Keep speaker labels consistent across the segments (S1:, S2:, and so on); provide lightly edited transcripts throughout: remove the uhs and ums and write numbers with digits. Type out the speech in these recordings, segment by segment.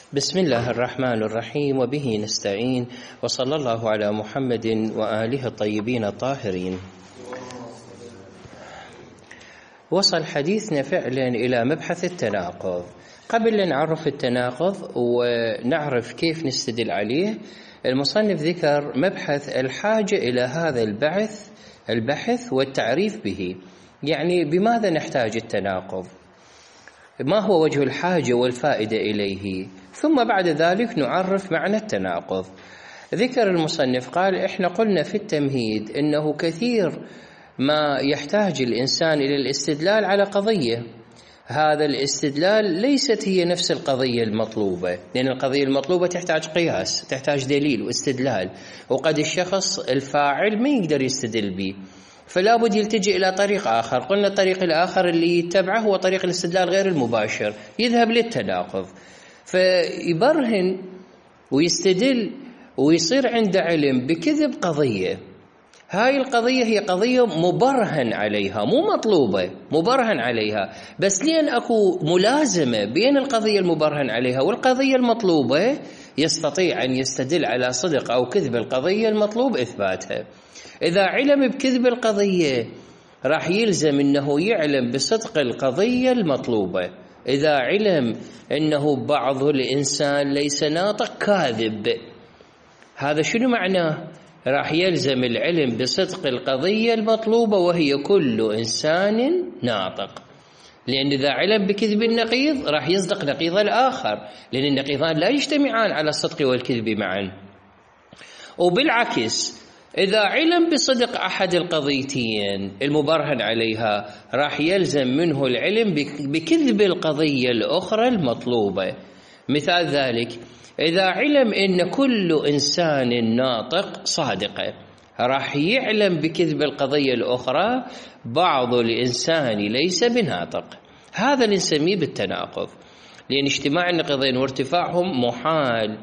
S1: بسم الله الرحمن الرحيم، وبه نستعين، وصلى الله على محمد وآله الطيبين الطاهرين. وصل حديثنا فعلا إلى مبحث التناقض. قبل أن نعرف التناقض ونعرف كيف نستدل عليه، المصنف ذكر مبحث الحاجة إلى هذا البحث والتعريف به. يعني بماذا نحتاج التناقض؟ ما هو وجه الحاجة والفائدة إليه؟ ثم بعد ذلك نعرف معنى التناقض. ذكر المصنف قال: إحنا قلنا في التمهيد إنه كثير ما يحتاج الإنسان إلى الاستدلال على قضية، هذا الاستدلال ليست هي نفس القضية المطلوبة، لأن القضية المطلوبة تحتاج قياس، تحتاج دليل واستدلال، وقد الشخص الفاعل ما يقدر يستدل به، فلا بد يلتجئ إلى طريق آخر. قلنا الطريق الآخر اللي يتبعه هو طريق الاستدلال غير المباشر، يذهب للتناقض، فيبرهن ويستدل ويصير عنده علم بكذب قضية. هاي القضية هي قضية مبرهن عليها، مو مطلوبة، مبرهن عليها، بس لأن أكو ملازمة بين القضية المبرهن عليها والقضية المطلوبة يستطيع أن يستدل على صدق أو كذب القضية المطلوب إثباتها. إذا علم بكذب القضية راح يلزم أنه يعلم بصدق القضية المطلوبة. إذا علم أنه بعض الإنسان ليس ناطق كاذب، هذا شنو معناه؟ راح يلزم العلم بصدق القضية المطلوبة وهي كل إنسان ناطق، لأن إذا علم بكذب النقيض راح يصدق نقيض الآخر، لأن النقيضان لا يجتمعان على الصدق والكذب معا. وبالعكس، إذا علم بصدق أحد القضيتين المبرهن عليها راح يلزم منه العلم بكذب القضية الأخرى المطلوبة. مثال ذلك: إذا علم إن كل إنسان ناطق صادقة، راح يعلم بكذب القضية الأخرى بعض الإنسان ليس بناطق. هذا اللي نسميه بالتناقض، لأن اجتماع النقيضين وارتفاعهم محال.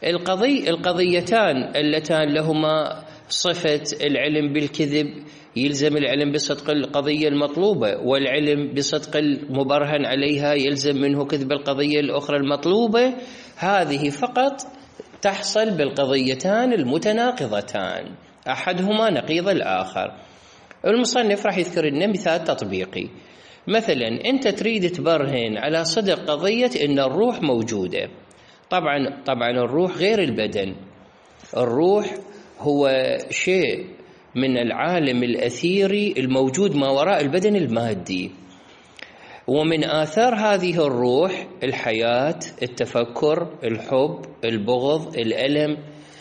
S1: القضيتان اللتان لهما صفة العلم بالكذب يلزم العلم بصدق القضية المطلوبة، والعلم بصدق المبرهن عليها يلزم منه كذب القضية الأخرى المطلوبة. هذه فقط تحصل بالقضيتان المتناقضتان، أحدهما نقيض الآخر. المصنف راح يذكر لنا مثال تطبيقي. مثلا أنت تريد تبرهن على صدق قضية إن الروح موجودة. طبعا الروح غير البدن، الروح هو شيء من العالم الأثيري الموجود ما وراء البدن المادي، ومن آثار هذه الروح الحياة، التفكر، الحب، البغض، الألم.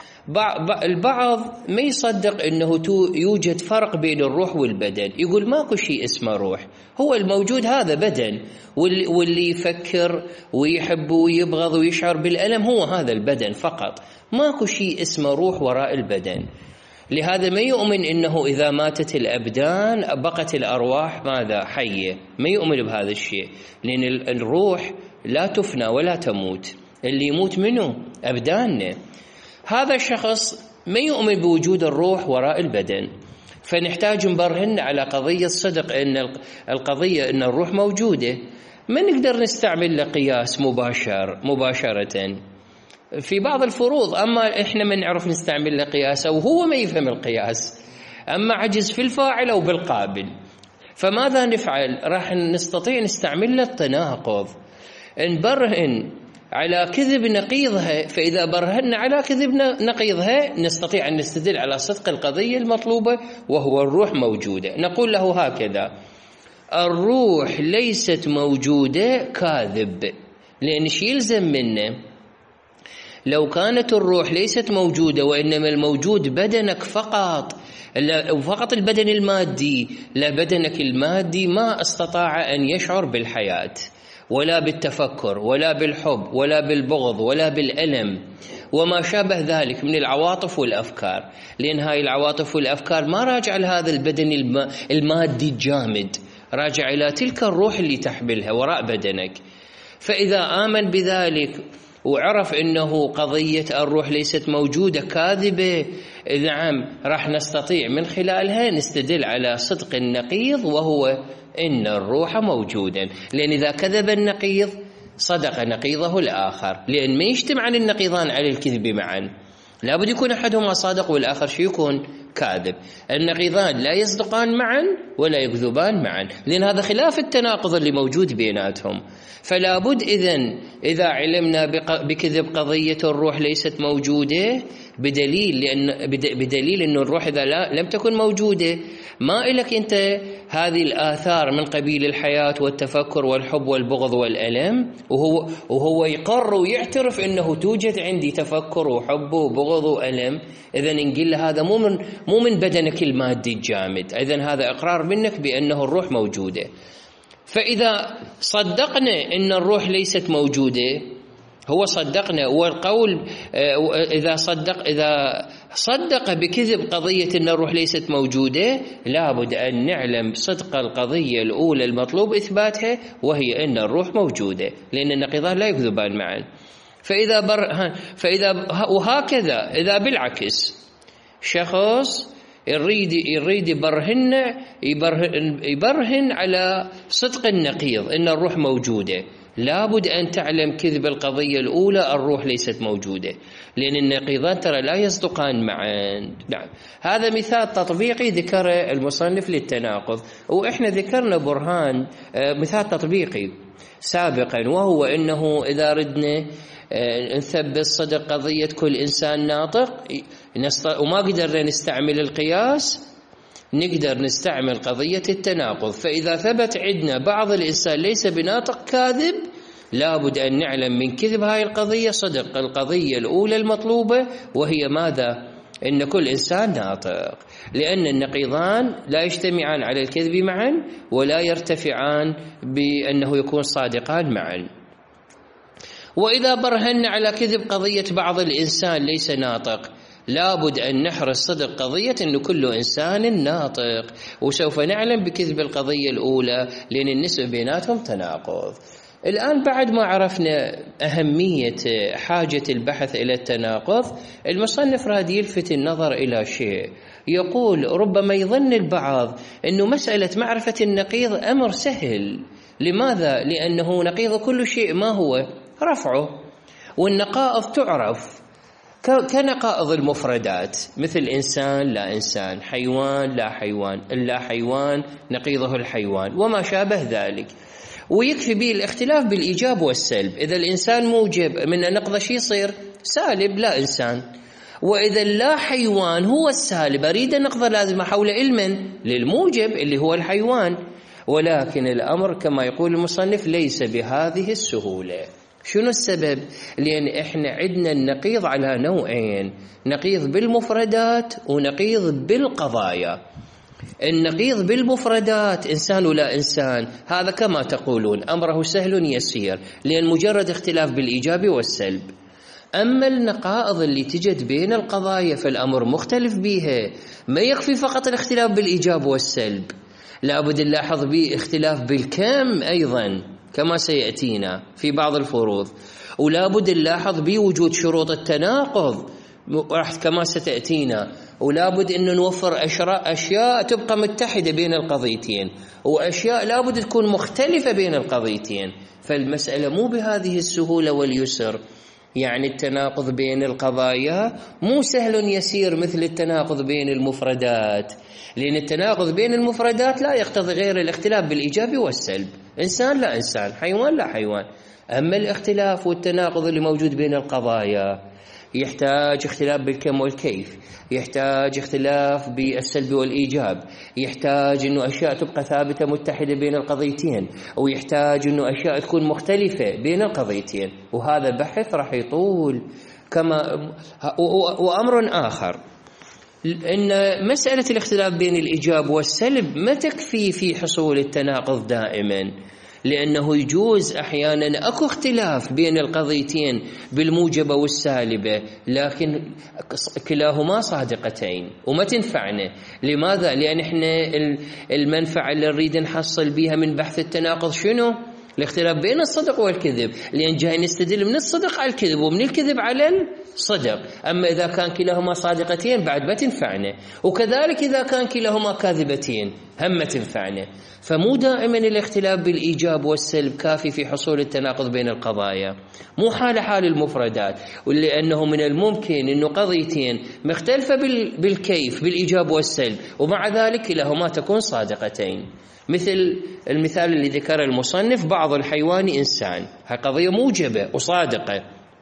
S1: البعض ما يصدق أنه يوجد فرق بين الروح والبدن، يقول ماكو شيء اسمه روح، هو الموجود هذا بدن، واللي يفكر ويحب ويبغض ويشعر بالألم هو هذا البدن فقط، ماكو شيء اسمه روح وراء البدن. لهذا ما يؤمن إنه إذا ماتت الأبدان بقت الأرواح ماذا؟ حية. ما يؤمن بهذا الشيء، لأن الروح لا تفنى ولا تموت، اللي يموت منه أبداننا. هذا الشخص ما يؤمن بوجود الروح وراء البدن، فنحتاج نبرهن على قضية صدق إن القضية إن الروح موجودة. ما نقدر نستعمل لقياس مباشرة في بعض الفروض، أما إحنا ما نعرف نستعمل لقياس أو هو ما يفهم القياس، أما عجز في الفاعل أو بالقابل. فماذا نفعل؟ راح نستطيع نستعمل التناقض، نبرهن على كذب نقيضها، فإذا برهنا على كذب نقيضها نستطيع أن نستدل على صدق القضية المطلوبة وهو الروح موجودة. نقول له هكذا: الروح ليست موجودة كاذب، لأن شيء يلزم منه لو كانت الروح ليست موجودة وإنما الموجود بدنك فقط البدن المادي، لا بدنك المادي ما استطاع أن يشعر بالحياة ولا بالتفكر ولا بالحب ولا بالبغض ولا بالألم وما شابه ذلك من العواطف والأفكار، لأن هاي العواطف والأفكار ما راجع لهذا البدن المادي الجامد، راجع إلى تلك الروح اللي تحملها وراء بدنك. فإذا آمن بذلك وعرف أنه قضية الروح ليست موجودة كاذبة، نعم راح نستطيع من خلالها نستدل على صدق النقيض وهو إن الروح موجودا. لأن إذا كذب النقيض صدق نقيضه الآخر، لأن ما يجتمعان النقيضان على الكذب معا، لابد يكون أحدهما صادق والآخر شو يكون كاذب. النقيضان لا يصدقان معا ولا يكذبان معا، لأن هذا خلاف التناقض اللي موجود بيناتهم. فلا بد إذا علمنا بكذب قضية الروح ليست موجودة بدليل أن الروح إذا لم تكن موجودة ما إلك أنت هذه الآثار من قبيل الحياة والتفكر والحب والبغض والألم، وهو يقر ويعترف أنه توجد عندي تفكر وحب وبغض وألم. إذن نقول له هذا مو من بدنك المادي الجامد، إذن هذا إقرار منك بأنه الروح موجودة. فإذا صدقنا أن الروح ليست موجودة هو صدقنا، والقول إذا صدق بكذب قضية أن الروح ليست موجودة لابد أن نعلم صدق القضية الأولى المطلوب إثباتها، وهي أن الروح موجودة، لأن النقيضان لا يكذبان معا. وهكذا إذا بالعكس شخص يريد يبرهن على صدق النقيض أن الروح موجودة، لابد أن تعلم كذب القضية الأولى الروح ليست موجودة، لأن النقيضان ترى لا يصدقان معا. نعم، هذا مثال تطبيقي ذكر المصنف للتناقض، وإحنا ذكرنا برهان مثال تطبيقي سابقا، وهو أنه إذا ردنا نثبت صدق قضية كل إنسان ناطق وما قدرنا نستعمل القياس، نقدر نستعمل قضية التناقض. فإذا ثبت عندنا بعض الإنسان ليس بناطق كاذب، لابد أن نعلم من كذب هاي القضية صدق القضية الأولى المطلوبة، وهي ماذا؟ إن كل إنسان ناطق، لأن النقيضان لا يجتمعان على الكذب معا ولا يرتفعان بأنه يكون صادقان معا. وإذا برهن على كذب قضية بعض الإنسان ليس ناطق، لابد أن نحرص صدق قضية أن كل إنسان ناطق، وسوف نعلم بكذب القضية الأولى لأن النسبة بيناتهم تناقض. الآن بعد ما عرفنا أهمية حاجة البحث إلى التناقض، المصنف راد يلفت النظر إلى شيء، يقول ربما يظن البعض أنه مسألة معرفة النقيض أمر سهل. لماذا؟ لأنه نقيض كل شيء ما هو رفعه، والنقائض تعرف كنقائض المفردات، مثل إنسان لا إنسان، حيوان لا حيوان، اللا حيوان نقيضه الحيوان وما شابه ذلك. ويكفي به الاختلاف بالإيجاب والسلب. إذا الإنسان موجب من نقض شيء يصير سالب لا إنسان، وإذا لا حيوان هو السالب أريد نقض لازم أحول علما للموجب اللي هو الحيوان. ولكن الأمر كما يقول المصنف ليس بهذه السهولة. شنو السبب؟ لأن إحنا عندنا النقيض على نوعين، نقيض بالمفردات ونقيض بالقضايا. النقيض بالمفردات إنسان ولا إنسان، هذا كما تقولون أمره سهل يسير، لأن مجرد اختلاف بالإيجاب والسلب. أما النقائض اللي تجد بين القضايا فالأمر مختلف بها، ما يكفي فقط الاختلاف بالإيجاب والسلب، لابد نلاحظ به اختلاف بالكم أيضا كما سيأتينا في بعض الفروض، ولا بد نلاحظ بوجود شروط التناقض كما ستأتينا، ولا بد أن نوفر أشياء تبقى متحدة بين القضيتين، وأشياء لا بد تكون مختلفة بين القضيتين. فالمسألة مو بهذه السهولة واليسر. يعني التناقض بين القضايا مو سهل يسير مثل التناقض بين المفردات، لأن التناقض بين المفردات لا يقتضي غير الاختلاف بالإيجاب والسلب، إنسان لا إنسان، حيوان لا حيوان. أما الاختلاف والتناقض اللي موجود بين القضايا يحتاج اختلاف بالكم والكيف، يحتاج اختلاف بالسلب والإيجاب، يحتاج أنه أشياء تبقى ثابتة متحدة بين القضيتين، ويحتاج أنه أشياء تكون مختلفة بين القضيتين، وهذا بحث راح يطول. وأمر آخر إن مسألة الاختلاف بين الإيجاب والسلب ما تكفي في حصول التناقض دائما، لأنه يجوز أحيانا أكو اختلاف بين القضيتين بالموجبة والسالبة، لكن كلاهما صادقتين وما تنفعنا. لماذا؟ لأن إحنا المنفعة اللي نريد نحصل بها من بحث التناقض شنو؟ الاختلاف بين الصدق والكذب، لأن جاي نستدل من الصدق على الكذب ومن الكذب على الصدق. أما إذا كان كلاهما صادقتين بعد ما تنفعنا، وكذلك إذا كان كلاهما كاذبتين هم تنفعنا. فمو دائما الاختلاف بالإيجاب والسلب كافي في حصول التناقض بين القضايا، مو حال المفردات، ولأنه من الممكن أنه قضيتين مختلفة بالكيف بالإيجاب والسلب ومع ذلك كلاهما تكون صادقتين. مثل المثال اللي ذكره المصنف، بعض الحيوان إنسان، هاي قضية موجبة وصادقة.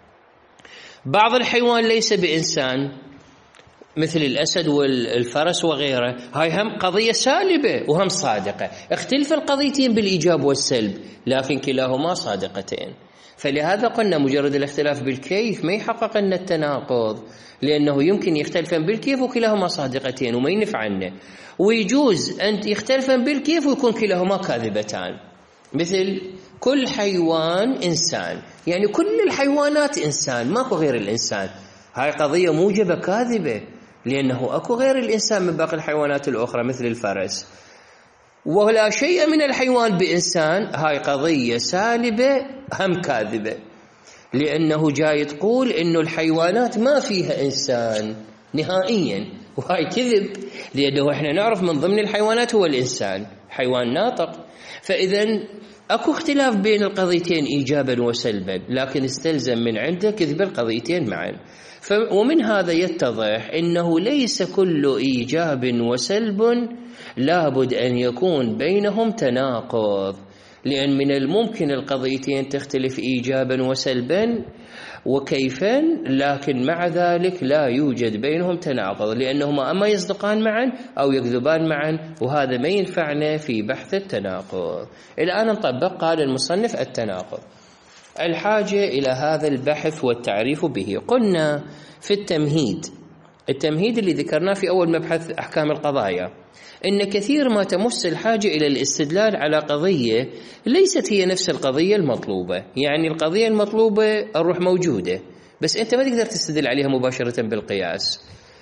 S1: بعض الحيوان ليس بإنسان مثل الأسد والفرس وغيره، هاي هم قضية سالبة وهم صادقة. اختلف القضيتين بالإيجاب والسلب لكن كلاهما صادقتين. فلهذا قلنا مجرد الاختلاف بالكيف ما يحقق لنا التناقض، لأنه يمكن يختلفان بالكيف وكلاهما صادقتين وما ينفع عنه، ويجوز أن يختلفان بالكيف ويكون كلاهما كاذبتان. مثل كل حيوان إنسان، يعني كل الحيوانات إنسان، ماكو غير الإنسان، هاي قضية موجبة كاذبة، لأنه أكو غير الإنسان من باقي الحيوانات الأخرى مثل الفرس. ولا شيء من الحيوان بإنسان، هاي قضية سالبة هم كاذبة، لأنه جاي تقول إنه الحيوانات ما فيها إنسان نهائيا، وهاي كذب، لأنه إحنا نعرف من ضمن الحيوانات هو الإنسان، حيوان ناطق. فإذا أكو اختلاف بين القضيتين إيجابا وسلبا، لكن استلزم من عنده كذب القضيتين معا. ومن هذا يتضح إنه ليس كل إيجاب وسلب لابد أن يكون بينهم تناقض، لأن من الممكن القضيتين تختلف إيجابا وسلبا وكيفا، لكن مع ذلك لا يوجد بينهم تناقض، لأنهما أما يصدقان معا أو يكذبان معا، وهذا ما ينفعنا في بحث التناقض. الآن نطبق. قال المصنف التناقض، الحاجة إلى هذا البحث والتعريف به. قلنا في التمهيد اللي ذكرناه في أول مبحث أحكام القضايا إن كثير ما تمس الحاجة إلى الاستدلال على قضية ليست هي نفس القضية المطلوبة. يعني القضية المطلوبة الروح موجودة بس أنت ما تقدر تستدل عليها مباشرة بالقياس،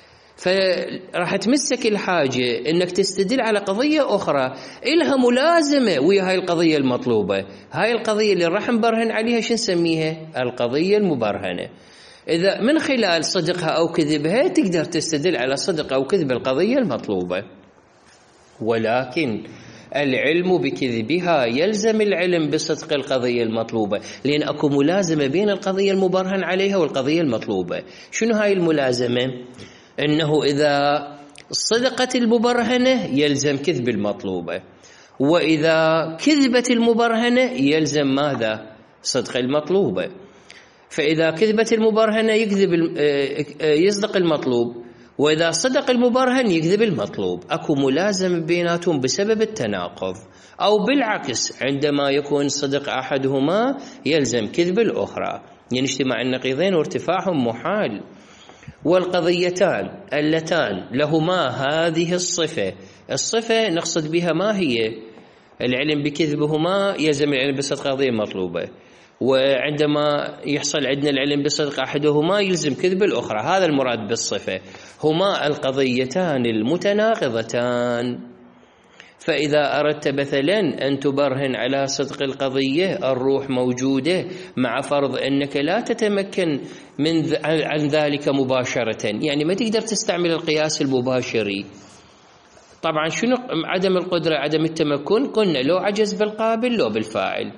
S1: فراح تمسك الحاجة إنك تستدل على قضية أخرى إلها ملازمة ويا هاي القضية المطلوبة. هاي القضية اللي راح نبرهن عليها شو نسميها؟ القضية المبرهنة. إذا من خلال صدقها أو كذبها تقدر تستدل على صدق أو كذب القضية المطلوبة، ولكن العلم بكذبها يلزم العلم بصدق القضية المطلوبة، لأن أكو ملازمة بين القضية المبرهن عليها والقضية المطلوبة. شنو هاي الملازمة؟ إنه إذا صدقت المبرهنة يلزم كذب المطلوبة، وإذا كذبت المبرهنة يلزم ماذا؟ صدق المطلوبة. فإذا كذبت المبرهنة يصدق المطلوب، وإذا صدق المبرهن يكذب المطلوب. أكو ملازم بيناتهم بسبب التناقض، أو بالعكس عندما يكون صدق أحدهما يلزم كذب الأخرى، يعني اجتماع النقيضين وارتفاعهم محال. والقضيتان اللتان لهما هذه الصفة نقصد بها ما هي؟ العلم بكذبهما يلزم العلم بصدق قضية مطلوبة، وعندما يحصل عندنا العلم بصدق أحدهما يلزم كذب الأخرى. هذا المراد بالصفة، هما القضيتان المتناقضتان. فإذا أردت مثلا أن تبرهن على صدق القضية الروح موجودة، مع فرض أنك لا تتمكن عن ذلك مباشرة، يعني ما تقدر تستعمل القياس المباشري. طبعا شنو عدم القدرة عدم التمكن؟ قلنا لو عجز بالقابل لو بالفاعل.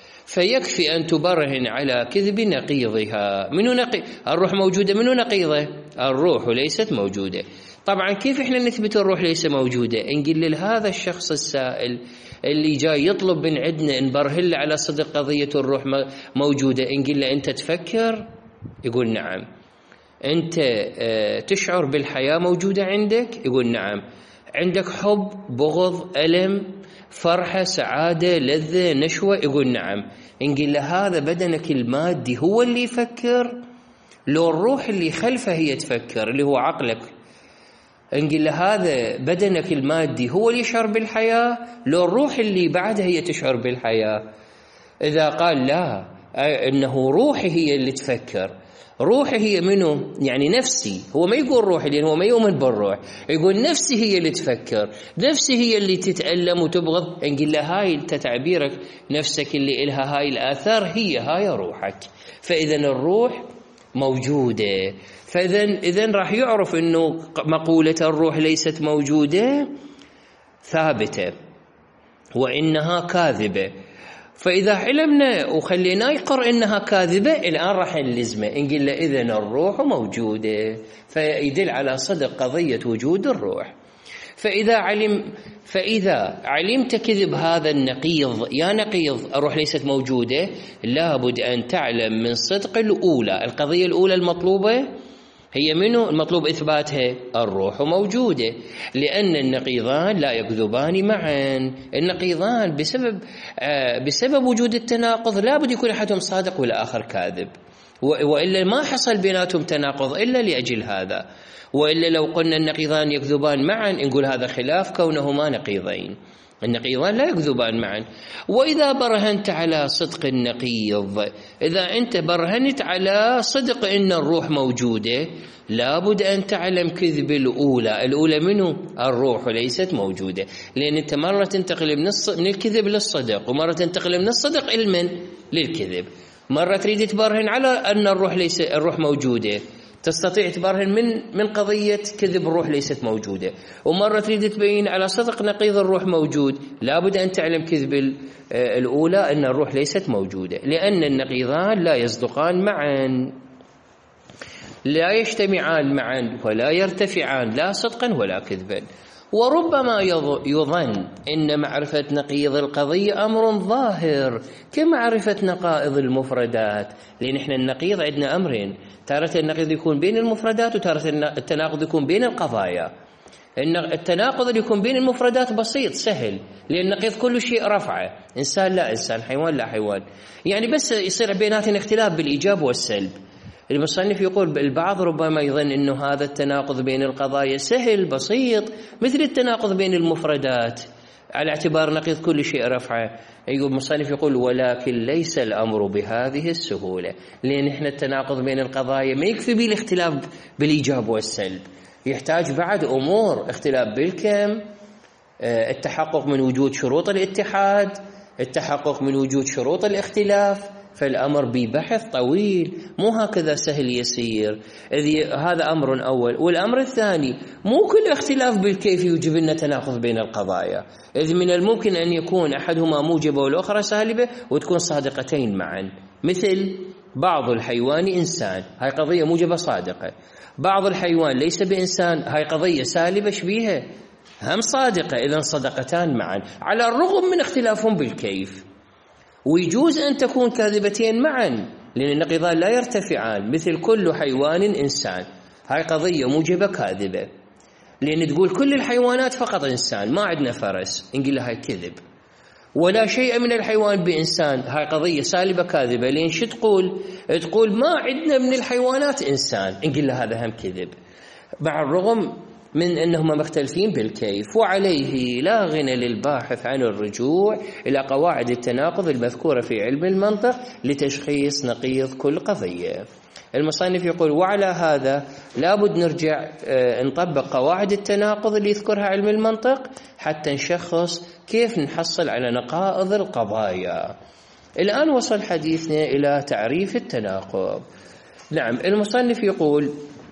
S1: فيكفي أن تبرهن على كذب نقيضها. الروح موجودة، منو نقيضة؟ الروح ليست موجودة. طبعا كيف إحنا نثبت الروح ليس موجودة؟ نقول لهذا الشخص السائل اللي جاي يطلب من عندنا نبرهن له على صدق قضية الروح موجودة، نقول له أنت تفكر؟ يقول نعم. أنت تشعر بالحياة موجودة عندك؟ يقول نعم. عندك حب، بغض، ألم، فرحة، سعادة، لذة، نشوة؟ يقول نعم. نقول له هذا بدنك المادي هو اللي يفكر، لو الروح اللي خلفه هي تفكر اللي هو عقلك؟ نقول له هذا بدنك المادي هو اللي يشعر بالحياة، لو الروح اللي بعدها هي تشعر بالحياة؟ إذا قال لا، إنه روحي هي اللي تفكر. روحي هي منه؟ يعني نفسي. هو ما يقول روحي لأنه هو ما يؤمن بالروح، يقول نفسي هي اللي تفكر، نفسي هي اللي تتألم وتبغض. نقول له هاي أنت تعبيرك نفسك اللي إلها هاي الآثار هي هاي روحك. فإذا الروح موجودة. فإذا راح يعرف إنه مقولة الروح ليست موجودة ثابتة وإنها كاذبة. فإذا علمنا وخلينا يقر إنها كاذبة، الآن راح نلزمه نقول له إذن الروح موجودة، فيدل على صدق قضية وجود الروح. فإذا علمت كذب هذا النقيض، يا نقيض الروح ليست موجودة، لابد أن تعلم من صدق الأولى. القضية الأولى المطلوبة هي منه؟ المطلوب إثباتها الروح موجودة، لأن النقيضان لا يكذبان معا. النقيضان بسبب وجود التناقض لابد يكون أحدهم صادق والآخر كاذب، وإلا ما حصل بيناتهم تناقض إلا لأجل هذا. وإلا لو قلنا النقيضان يكذبان معا نقول هذا خلاف كونهما نقيضين. النقيضان لا يكذبان معا. وإذا برهنت على صدق النقيض، إذا أنت برهنت على صدق إن الروح موجودة، لابد أن تعلم كذب الأولى منه؟ الروح ليست موجودة، لأن أنت مرة تنتقل من الكذب للصدق، ومرة تنتقل من الصدق للكذب. مرة تريد تبرهن على أن الروح موجودة، تستطيع تبرهن من قضية كذب الروح ليست موجودة، ومرة تريد تبين على صدق نقيض الروح موجود. لابد أن تعلم كذب الأولى أن الروح ليست موجودة، لأن النقيضان لا يصدقان معا، لا يجتمعان معا ولا يرتفعان لا صدقا ولا كذبا. وربما يظن إن معرفة نقيض القضية أمر ظاهر كمعرفة نقائض المفردات، لأن إحنا النقيض عندنا أمرين، تارة النقيض يكون بين المفردات، وتارة التناقض يكون بين القضايا. التناقض اللي يكون بين المفردات بسيط سهل، لأن النقيض كل شيء رفعه، إنسان لا إنسان، حيوان لا حيوان، يعني بس يصير بيناتنا اختلاف بالإيجاب والسلب. المصنف يقول البعض ربما يظن أنه هذا التناقض بين القضايا سهل بسيط مثل التناقض بين المفردات، على اعتبار نقيض كل شيء رفعه. المصنف يقول ولكن ليس الأمر بهذه السهولة، لأن إحنا التناقض بين القضايا ما يكفي به الاختلاف بالإيجاب والسلب، يحتاج بعد أمور، اختلاف بالكم، التحقق من وجود شروط الاتحاد، التحقق من وجود شروط الاختلاف. فالأمر ببحث طويل، مو هكذا سهل يسير. هذا أمر أول. والأمر الثاني، مو كل اختلاف بالكيف يوجب لنا تناقض بين القضايا، إذ من الممكن أن يكون أحدهما موجبة والأخرى سالبة وتكون صادقتين معا. مثل بعض الحيوان إنسان، هاي قضية موجبة صادقة. بعض الحيوان ليس بإنسان، هاي قضية سالبة شبيهة هم صادقة، إذن صدقتان معا على الرغم من اختلافهم بالكيف. ويجوز أن تكون كاذبتين معا، لأن النقيضان لا يرتفعان. مثل كل حيوان إنسان، هاي قضية موجبة كاذبة، لأن تقول كل الحيوانات فقط إنسان، ما عندنا فرس، نقول لها هاي كذب. ولا شيء من الحيوان بإنسان، هاي قضية سالبة كاذبة، لأن شو تقول ما عندنا من الحيوانات إنسان، نقول لها هذا هم كذب، مع الرغم من أنهم مختلفين بالكيف. وعليه لا غنى للباحث عن الرجوع إلى قواعد التناقض المذكورة في علم المنطق لتشخيص نقيض كل قضية. المصنف يقول وعلى هذا لابد نرجع نطبق قواعد التناقض اللي يذكرها علم المنطق حتى نشخص كيف نحصل على نقائض القضايا. الآن وصل حديثنا إلى تعريف التناقض. نعم، المصنف يقول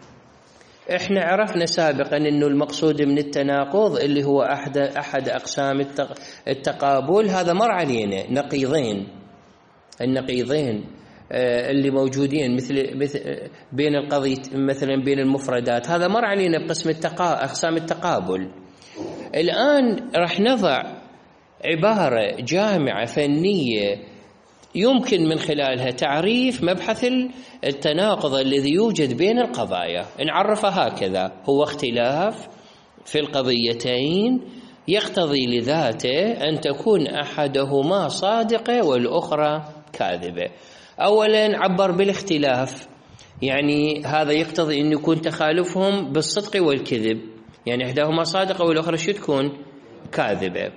S1: احنا عرفنا سابقا انه المقصود من التناقض اللي هو احد اقسام التقابل، هذا مر علينا نقيضين، النقيضين اللي موجودين مثل بين القضية مثلا بين المفردات، هذا مر علينا بقسم اقسام التقابل. الان راح نضع عبارة جامعة فنية يمكن من خلالها تعريف مبحث التناقض الذي يوجد بين القضايا. نعرفها هكذا: هو اختلاف في القضيتين يقتضي لذاته أن تكون أحدهما صادقة والأخرى كاذبة. أولا عبر بالاختلاف، يعني هذا يقتضي أن يكون تخالفهم بالصدق والكذب، يعني إحداهما صادقة والأخرى شو تكون؟ كاذبة.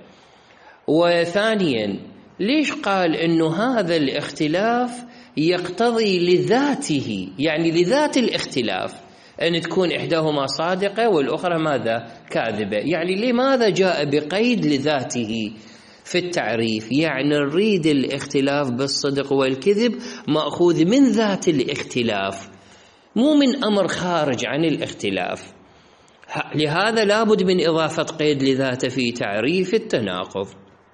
S1: وثانيا ليش قال إنه هذا الاختلاف يقتضي لذاته، يعني لذات الاختلاف أن تكون إحداهما صادقة والأخرى ماذا؟ كاذبة. يعني لماذا جاء بقيد لذاته في التعريف؟ يعني نريد الاختلاف بالصدق والكذب مأخوذ من ذات الاختلاف، مو من أمر خارج عن الاختلاف. لهذا لابد من إضافة قيد لذاته في تعريف التناقض.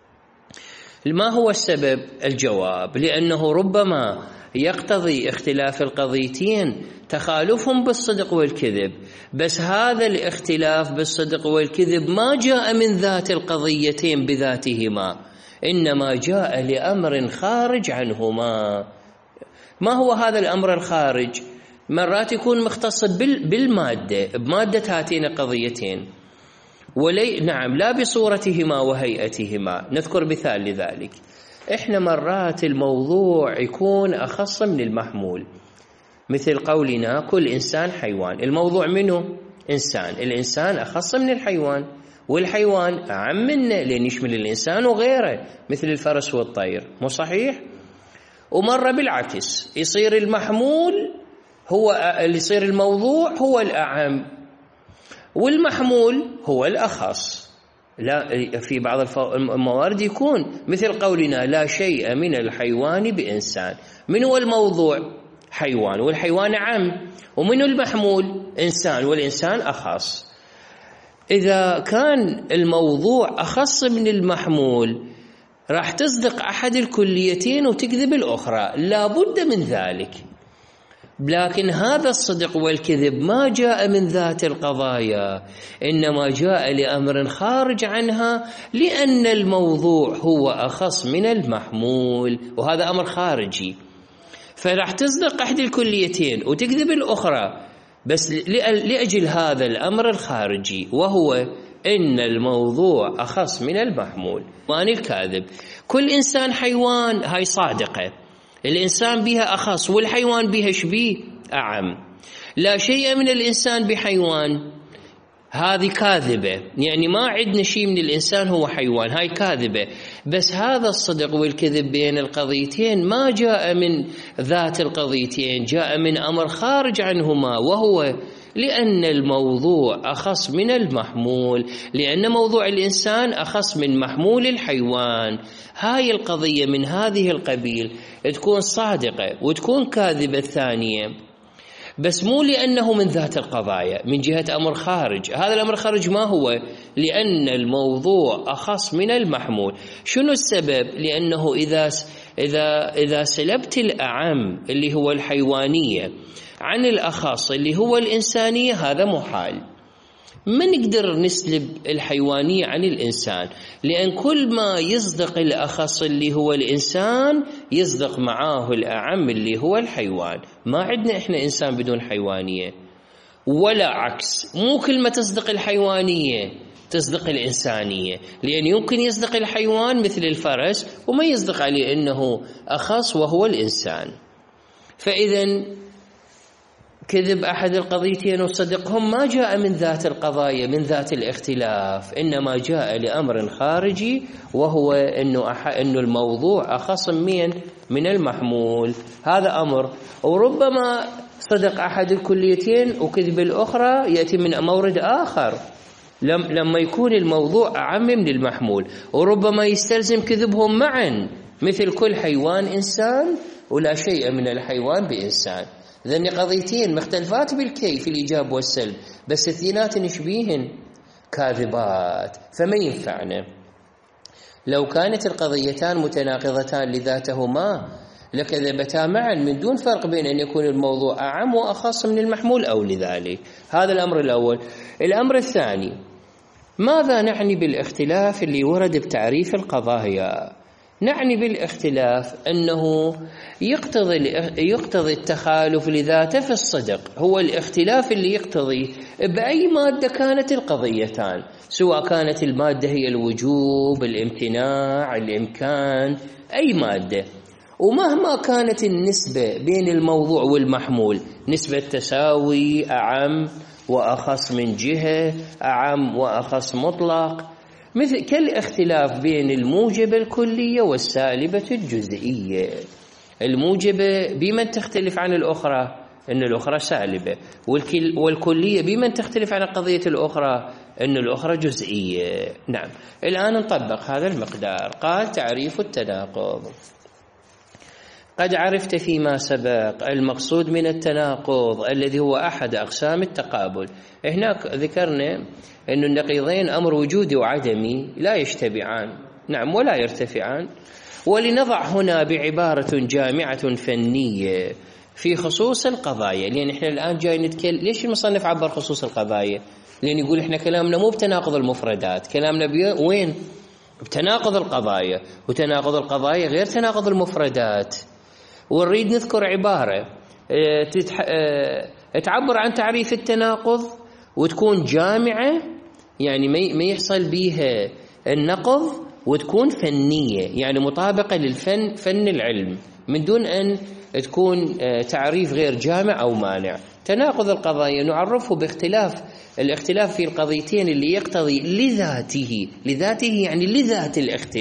S1: ما هو السبب؟ الجواب: لأنه ربما يقتضي اختلاف القضيتين تخالفهم بالصدق والكذب، بس هذا الاختلاف بالصدق والكذب ما جاء من ذات القضيتين بذاتهما، إنما جاء لأمر خارج عنهما. ما هو هذا الأمر الخارج؟ مرات يكون مختص بالمادة، بمادة هاتين القضيتين، نعم، لا بصورتهما وهيئتهما. نذكر مثال لذلك. إحنا مرات الموضوع يكون أخص من المحمول، مثل قولنا كل إنسان حيوان. الموضوع منه إنسان، الإنسان أخص من الحيوان، والحيوان أعم منه لأن يشمل الإنسان وغيره مثل الفرس والطير، مو صحيح؟ ومرة بالعكس، يصير المحمول هو اللي يصير الموضوع هو الأعم والمحمول هو الأخص. لا، في بعض الموارد يكون مثل قولنا لا شيء من الحيوان بإنسان. من هو الموضوع؟ حيوان، والحيوان عام، ومن المحمول؟ إنسان، والإنسان أخص. إذا كان الموضوع أخص من المحمول راح تصدق أحد الكليتين وتكذب الأخرى، لا بد من ذلك. لكن هذا الصدق والكذب ما جاء من ذات القضايا، إنما جاء لأمر خارج عنها، لأن الموضوع هو أخص من المحمول، وهذا أمر خارجي. فراح تصدق أحد الكليتين وتكذب الأخرى بس لأجل هذا الأمر الخارجي، وهو إن الموضوع أخص من المحمول. وأن الكاذب كل إنسان حيوان، هاي صادقة، الإنسان بها أخص والحيوان بها شبيه أعم. لا شيء من الإنسان بحيوان، هذه كاذبة، يعني ما عندنا شيء من الإنسان هو حيوان، هاي كاذبة. بس هذا الصدق والكذب بين القضيتين ما جاء من ذات القضيتين، جاء من أمر خارج عنهما، وهو لأن الموضوع أخص من المحمول، لأن موضوع الإنسان أخص من محمول الحيوان. هاي القضية من هذه القبيل تكون صادقة وتكون كاذبة الثانية، بس مو لأنه من ذات القضايا، من جهة أمر خارج. هذا الأمر خارج ما هو؟ لأن الموضوع أخص من المحمول. شنو السبب؟ لأنه إذا سلبت الأعم اللي هو الحيوانية عن الأخص اللي هو الإنسانية، هذا محال. ما نقدر نسلب الحيوانية عن الإنسان، لأن كل ما يصدق الأخص اللي هو الإنسان يصدق معاه الأعم اللي هو الحيوان. ما عندنا إحنا إنسان بدون حيوانية، ولا عكس، مو كل ما تصدق الحيوانية تصدق الإنسانية، لأن يمكن يصدق الحيوان مثل الفرس وما يصدق عليه أنه أخص وهو الإنسان. فإذا كذب أحد القضيتين وصدقهم ما جاء من ذات القضايا، من ذات الاختلاف، إنما جاء لأمر خارجي، وهو إنه الموضوع أخص من المحمول. هذا أمر. وربما صدق أحد الكليتين وكذب الأخرى يأتي من مورد آخر، لما يكون الموضوع أعم من المحمول، وربما يستلزم كذبهم معا، مثل كل حيوان إنسان ولا شيء من الحيوان بإنسان. ذن قضيتين مختلفات بالكيف، الإيجاب والسلب، بس اثنينات نشبيهن كاذبات، فما ينفعنا. لو كانت القضيتان متناقضتان لذاتهما لكذبتا معا من دون فرق بين أن يكون الموضوع أعم وأخص من المحمول أو لذلك. هذا الأمر الأول. الأمر الثاني، ماذا نعني بالاختلاف اللي ورد بتعريف القضايا؟ نعني بالاختلاف أنه يقتضي التخالف لذاته في الصدق، هو الاختلاف اللي يقتضي بأي مادة كانت القضيتان، سواء كانت المادة هي الوجوب، الامتناع، الإمكان، أي مادة. ومهما كانت النسبة بين الموضوع والمحمول، نسبة تساوي، أعم وأخص من جهة، أعم وأخص مطلق، مثل كالاختلاف بين الموجبة الكلية والسالبة الجزئية. الموجبة بمن تختلف عن الأخرى؟ أن الأخرى سالبة، والكلية بمن تختلف عن القضية الأخرى؟ أن الأخرى جزئية. نعم، الآن نطبق هذا المقدار. قال تعريف التناقض. قد عرفت فيما سبق المقصود من التناقض الذي هو أحد أقسام التقابل. هناك ذكرنا أن النقيضين أمر وجودي وعدمي لا يشتبعان، نعم، ولا يرتفعان. ولنضع هنا بعبارة جامعة فنية في خصوص القضايا، لأن إحنا الآن جاي نتكلم. ليش المصنف عبر خصوص القضايا؟ لأن يقول إحنا كلامنا مو بتناقض المفردات، كلامنا وين؟ بتناقض القضايا، وتناقض القضايا غير تناقض المفردات. ونريد نذكر عبارة تعبر عن تعريف التناقض وتكون جامعة، يعني ما يحصل بيها النقض، وتكون فنية يعني مطابقة للفن، فن العلم، من دون أن تكون تعريف غير جامع أو مانع. تناقض القضايا نعرفه باختلاف الاختلاف في القضيتين اللي يقتضي لذاته يعني لذات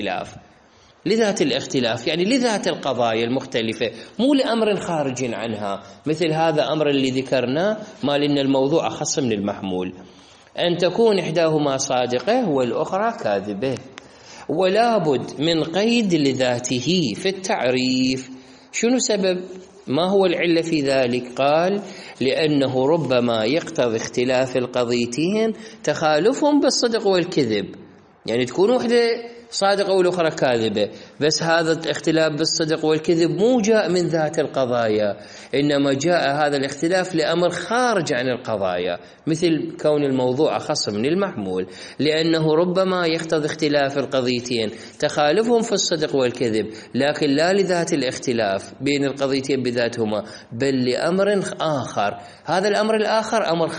S1: الاختلاف يعني لذات القضايا المختلفة، مو لأمر خارج عنها. مثل هذا أمر اللي ذكرناه ما لأن الموضوع أخص من المحمول، أن تكون إحداهما صادقة والأخرى كاذبة، ولا بد من قيد لذاته في التعريف. شنو سبب؟ ما هو العلة في ذلك؟ قال لأنه ربما يقتضي اختلاف القضيتين تخالفهم بالصدق والكذب، يعني تكون واحدة صادقة والأخرى كاذبة، بس هذا الاختلاف بالصدق والكذب مو جاء من ذات القضايا، إنما جاء هذا الاختلاف لأمر خارج عن القضايا، مثل كون الموضوع أخص من المحمول، لأنه ربما يقتضي اختلاف القضيتين تخالفهم في الصدق والكذب، لكن لا لذات الاختلاف بين القضيتين بذاتهما، بل لأمر آخر. هذا الأمر الآخر أمر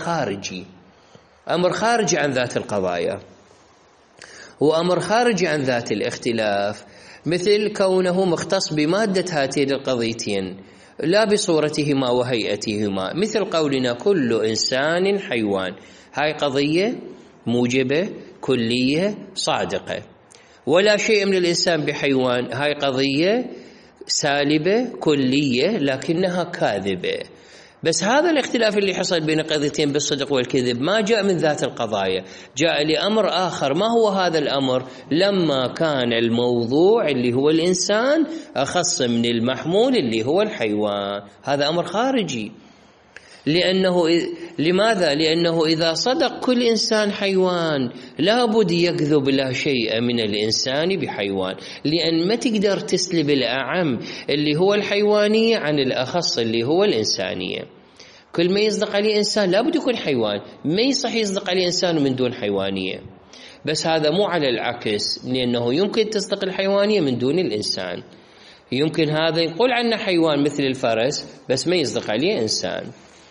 S1: خارجي عن ذات القضايا، وأمر خارجي عن ذات الاختلاف، مثل كونه مختص بمادة هاتين القضيتين لا بصورتهما وهيئتهما، مثل قولنا كل إنسان حيوان، هاي قضية موجبة كلية صادقة، ولا شيء من الإنسان بحيوان، هاي قضية سالبة كلية لكنها كاذبة. بس هذا الاختلاف اللي حصل بين قضيتين بالصدق والكذب ما جاء من ذات القضايا، جاء لأمر آخر. ما هو هذا الأمر؟ لما كان الموضوع اللي هو الإنسان أخص من المحمول اللي هو الحيوان، هذا أمر خارجي. لماذا؟ لأنه إذا صدق كل إنسان حيوان لابد يكذب لا شيء من الإنسان بحيوان، لأن ما تقدر تسلب الأعم اللي هو الحيوانية عن الأخص اللي هو الإنسانية. كل ما يصدق عليه إنسان لابد يكون حيوان، ما يصح يصدق عليه إنسان من دون حيوانية. بس هذا مو على العكس، لأنه يمكن تصدق الحيوانية من دون الإنسان، يمكن هذا يقول عنه حيوان مثل الفرس بس ما يصدق عليه إنسان.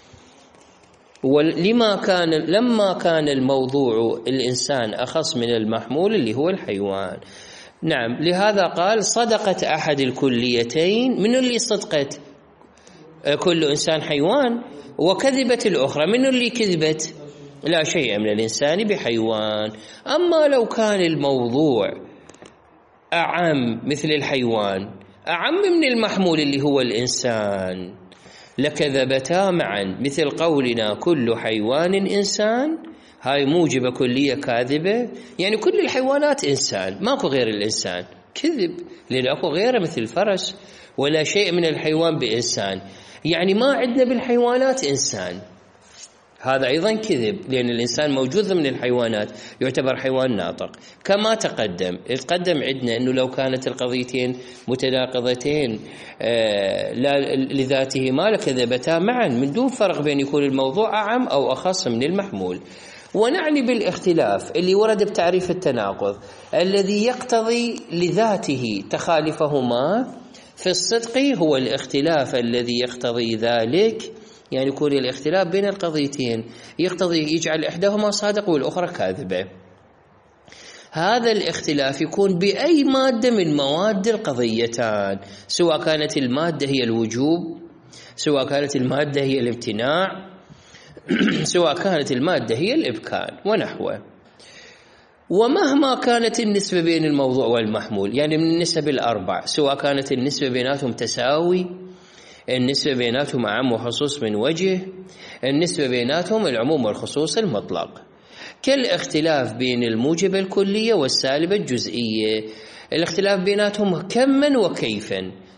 S1: لما كان الموضوع الإنسان أخص من المحمول اللي هو الحيوان. نعم، لهذا قال صدقت أحد الكليتين، من اللي صدقت؟ كل إنسان حيوان، وكذبت الأخرى، من اللي كذبت؟ لا شيء من الإنسان بحيوان. أما لو كان الموضوع أعم مثل الحيوان، أعم من المحمول اللي هو الإنسان، لكذبتا معا، مثل قولنا كل حيوان إنسان، هاي موجبة كلية كاذبة، يعني كل الحيوانات إنسان، ماكو غير الإنسان، كذب، لأن أكو غيره مثل الفرس، ولا شيء من الحيوان بإنسان، يعني ما عندنا بالحيوانات إنسان، هذا أيضا كذب، لأن الإنسان موجود ضمن الحيوانات، يعتبر حيوان ناطق. كما تقدم عندنا أنه لو كانت القضيتين متناقضتين لا لذاتهما لكذبتا معا، من دون فرق بين يكون الموضوع أعم أو أخص من المحمول. ونعني بالاختلاف اللي ورد بتعريف التناقض الذي يقتضي لذاته تخالفهما في الصدق، هو الاختلاف الذي يقتضي ذلك، يعني يكون الاختلاف بين القضيتين يقتضي يجعل إحداهما صادق والأخرى كاذبة. هذا الاختلاف يكون بأي مادة من مواد القضيتان، سواء كانت المادة هي الوجوب، سواء كانت المادة هي الامتناع، سواء كانت المادة هي الإمكان ونحوه. ومهما كانت النسبة بين الموضوع والمحمول، يعني من النسب الأربع، سواء كانت النسبة بيناتهم تساوي، النسبة بيناتهم أعم وخصوص من وجه، النسبة بيناتهم العموم والخصوص المطلق، كالاختلاف بين الموجب الكلية والسالب الجزئية، الاختلاف بيناتهم كما وكيفا،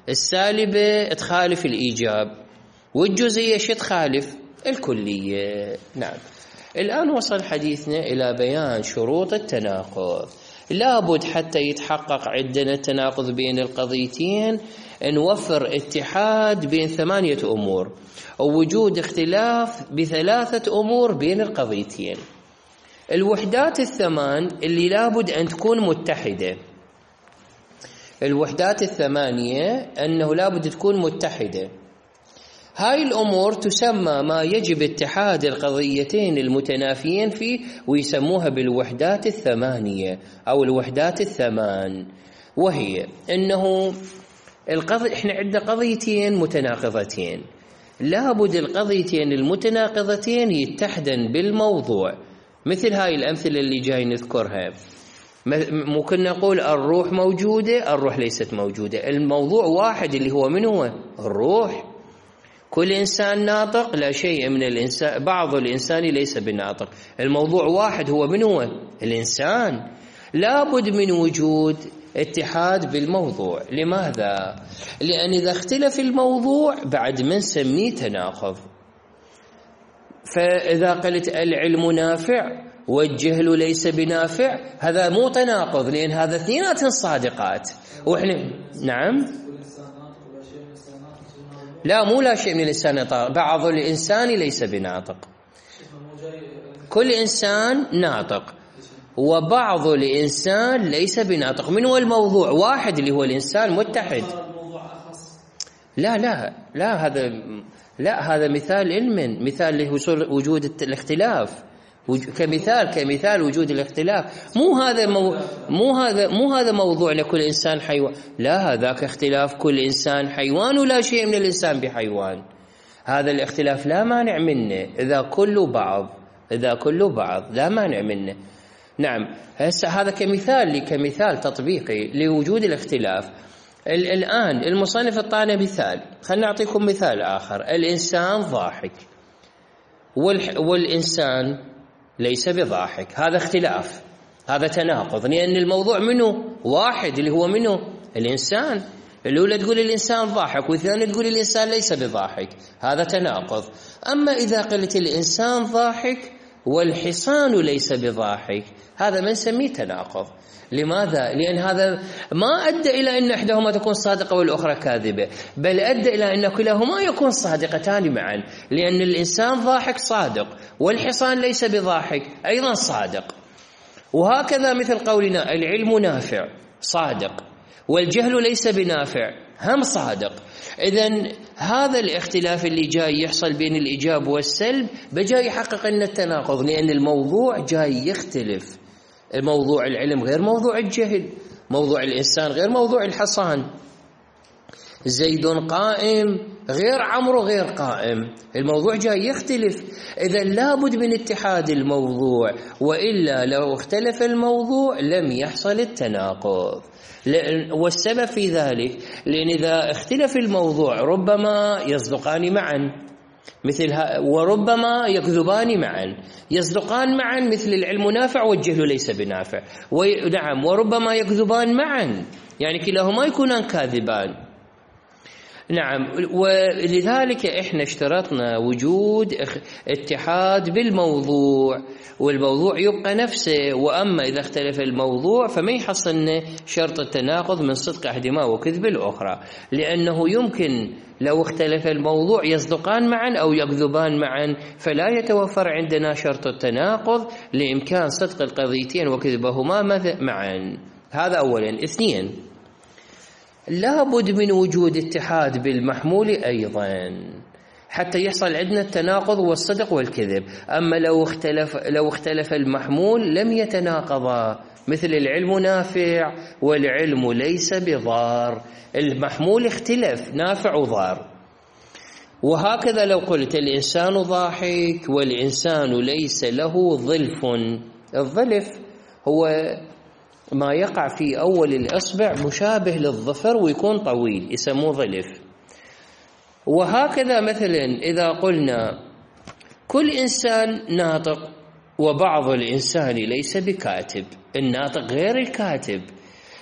S1: السالبة تخالف الإيجاب، والجزئية شو تخالف؟ الكلية. نعم. الآن وصل حديثنا إلى بيان شروط التناقض. لابد حتى يتحقق عندنا التناقض بين القضيتين نوفر اتحاد بين 8 أمور، ووجود اختلاف ب3 أمور بين القضيتين. الوحدات ال8 اللي لابد أن تكون متحدة، الوحدات ال8 أنه لابد تكون متحدة. هاي الأمور تسمى ما يجب اتحاد القضيتين المتنافيين فيه، ويسموها بالوحدات ال8 أو الوحدات ال8. وهي أنه إحنا عندنا قضيتين متناقضتين، لابد القضيتين المتناقضتين يتحدن بالموضوع. مثل هاي الأمثلة اللي جاي نذكرها، ممكن نقول الروح موجودة، الروح ليست موجودة. الموضوع واحد اللي هو من هو؟ الروح. كل إنسان ناطق، لا شيء من الإنسان، بعض الإنسان ليس بناطق. الموضوع واحد هو من هو؟ الإنسان. لابد من وجود اتحاد بالموضوع. لماذا؟ لأن إذا اختلف الموضوع بعد ما نسميه تناقض. فإذا قلت العلم نافع والجهل ليس بنافع، هذا مو تناقض، لأن هذا اثنيناتهم صادقات. وإحنا نعم، لا مو لا شيء من الإنسان ناطق، بعض الإنسان ليس بناطق. كل إنسان ناطق وبعض الإنسان ليس بناطق. من هو الموضوع؟ واحد اللي هو الإنسان متحد. لا هذا مثال علم، مثال لحصول وجود الاختلاف، كمثال وجود الاختلاف. مو هذا موضوعنا كل إنسان حيوان، لا، هذاك اختلاف كل إنسان حيوان ولا شيء من الإنسان بحيوان. هذا الاختلاف لا مانع منه إذا كله بعض لا مانع منه. نعم. هسه هذا كمثال تطبيقي لوجود الاختلاف. الآن المصنف اعطانا مثال، خلنا نعطيكم مثال آخر. الإنسان ضاحك والإنسان ليس بضاحك، هذا اختلاف، هذا تناقض، لأن الموضوع منه واحد اللي هو منه الإنسان. الأولى تقول الإنسان ضاحك، والثانية تقول الإنسان ليس بضاحك، هذا تناقض. أما إذا قلت الإنسان ضاحك والحصان ليس بضاحك، هذا ما نسميه تناقض. لماذا؟ لأن هذا ما أدى إلى أن إحداهما تكون صادقة والأخرى كاذبة، بل أدى إلى أن كلاهما يكون صادقتان معا، لأن الإنسان ضاحك صادق والحصان ليس بضاحك أيضا صادق. وهكذا مثل قولنا العلم نافع صادق والجهل ليس بنافع هم صادق. إذن هذا الاختلاف اللي جاي يحصل بين الإيجاب والسلب بجاي يحقق لنا التناقض، لأن الموضوع جاي يختلف. موضوع العلم غير موضوع الجهل، موضوع الإنسان غير موضوع الحصان. زيد قائم غير عمرو غير قائم، الموضوع جاي يختلف. إذن لابد من اتحاد الموضوع، وإلا لو اختلف الموضوع لم يحصل التناقض. والسبب في ذلك لأن إذا اختلف الموضوع ربما يصدقان معا، وربما يكذبان معا. يصدقان معا مثل العلم نافع والجهل ليس بنافع، نعم، وربما يكذبان معا، يعني كلاهما يكونان كاذبان. نعم. ولذلك احنا اشترطنا وجود اتحاد بالموضوع، والموضوع يبقى نفسه. واما اذا اختلف الموضوع فما يحصلنا شرط التناقض من صدق احدهما وكذب الاخرى، لانه يمكن لو اختلف الموضوع يصدقان معا او يكذبان معا، فلا يتوفر عندنا شرط التناقض لامكان صدق القضيتين وكذبهما معا. هذا اولا. اثنين، لابد من وجود اتحاد بالمحمول أيضا حتى يحصل عندنا التناقض والصدق والكذب. أما لو اختلف المحمول لم يتناقضا، مثل العلم نافع والعلم ليس بضار، المحمول اختلف نافع وضار. وهكذا لو قلت الإنسان ضاحك والإنسان ليس له ظلف، الظلف هو ما يقع في أول الإصبع مشابه للظفر ويكون طويل، يسموه ظلف. وهكذا مثلا إذا قلنا كل إنسان ناطق وبعض الإنسان ليس بكاتب، الناطق غير الكاتب،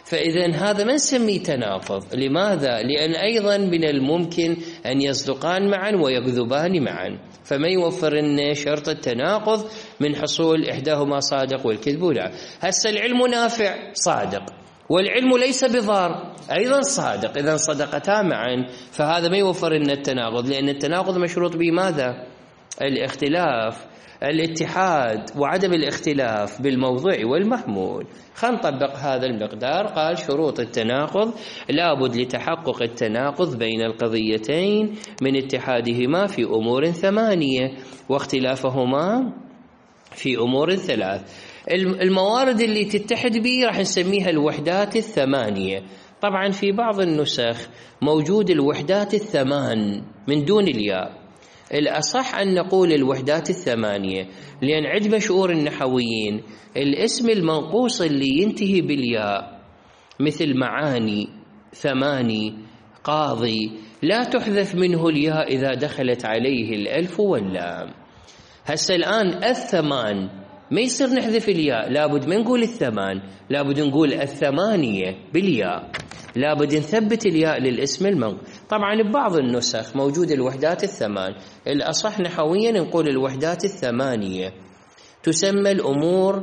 S1: فإذا هذا ما نسميه تناقض. لماذا؟ لأن أيضا من الممكن أن يصدقان معا ويكذبان معا، فما يوفر لنا شرط التناقض من حصول إحداهما صادق والكذب لا. هسه العلم نافع صادق، والعلم ليس بضار أيضا صادق، إذا صدقتا معا، فهذا ما يوفر لنا التناقض، لأن التناقض مشروط بماذا؟ الاختلاف، الاتحاد وعدم الاختلاف بالموضوع والمحمول. خلينا نطبق هذا المقدار. قال شروط التناقض: لابد لتحقق التناقض بين القضيتين من اتحادهما في أمور 8 واختلافهما في أمور 3. الموارد اللي تتحد به راح نسميها الوحدات 8. طبعا في بعض النسخ موجود الوحدات 8 من دون الياء. الأصح أن نقول الوحدات 8، لأن عند مشهور النحويين الاسم المنقوص اللي ينتهي بالياء مثل معاني، ثماني، قاضي لا تحذف منه الياء إذا دخلت عليه الألف واللام. هسه الآن الثمان ما يصير نحذف الياء، لابد ما نقول الثمان، لابد نقول 8 بالياء، لابد نثبت الياء للاسم المنقوص. طبعا ببعض النسخ موجود الوحدات 8، الأصح نحويا نقول الوحدات 8 تسمى الأمور.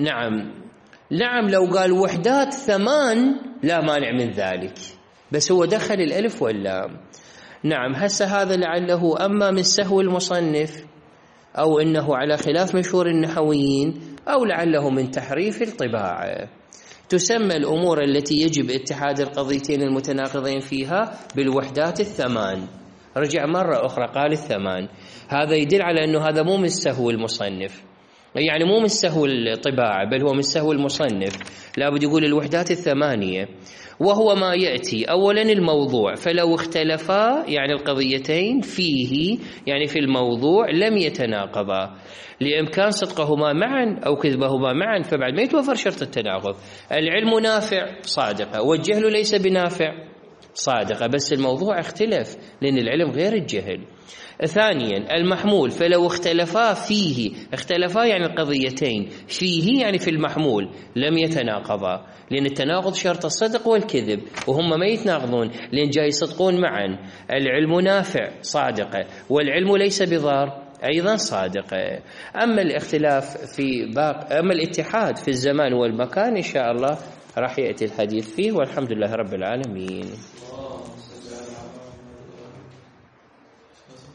S1: نعم لو قال وحدات 8 لا مانع من ذلك، بس هو دخل الألف واللام. نعم هسه هذا لعله أما من سهو المصنف، أو إنه على خلاف مشهور النحويين، أو لعله من تحريف الطباعة. تسمى الأمور التي يجب اتحاد القضيتين المتناقضين فيها بالوحدات 8. رجع مرة أخرى قال 8. هذا يدل على أنه هذا مو من سهو المصنف، يعني مو من سهو الطباعة، بل هو من سهو المصنف. لابد يقول الوحدات 8، وهو ما يأتي أولا الموضوع، فلو اختلفا يعني القضيتين فيه يعني في الموضوع لم يتناقضا لإمكان صدقهما معا أو كذبهما معا، فبعد ما يتوفر شرط التناقض. العلم نافع صادقة، والجهل ليس بنافع صادقة، بس الموضوع اختلف لأن العلم غير الجهل. ثانيا المحمول، فلو اختلفا فيه، اختلفا يعني القضيتين فيه يعني في المحمول لم يتناقضا، لأن التناقض شرط الصدق والكذب، وهم ما يتناقضون لأن جاي يصدقون معا. العلم نافع صادقة، والعلم ليس بضار أيضا صادقة. أما الاختلاف في أما الاتحاد في الزمان والمكان إن شاء الله راح يأتي الحديث فيه، والحمد لله رب العالمين.